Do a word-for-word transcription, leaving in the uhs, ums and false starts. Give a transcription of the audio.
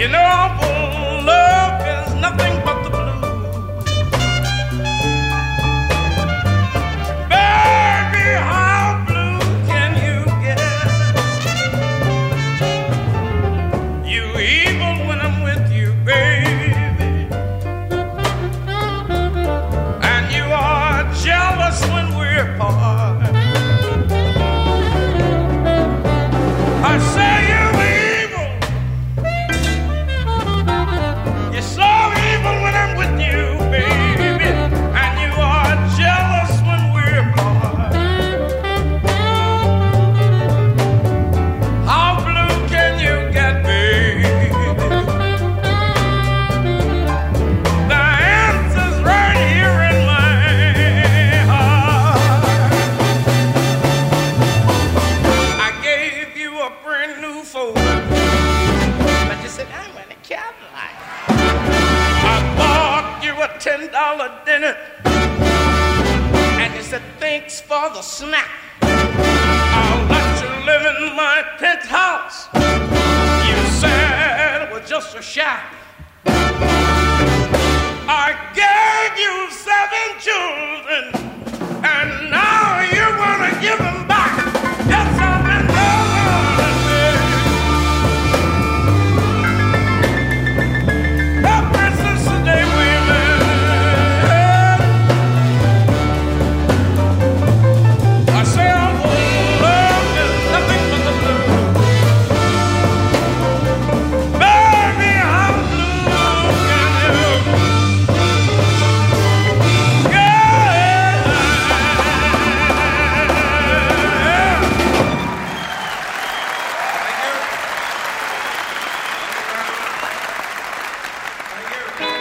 You know, love is nothing but the blues. Baby, how blue can you get? You evil when I'm with you, baby. And you are jealous when we're apart. I say you're evil. You're so evil when I'm with you, baby. And you are jealous when we're apart. How blue can you get, baby? The answer's right here in my heart. I gave you a brand new Ford, but you said I'm in a Cadillac. I bought you a ten dollar dinner, and you said thanks for the snack. I'll let you live in my penthouse. You said it was just a shack. I gave you seven children, and now you wanna give them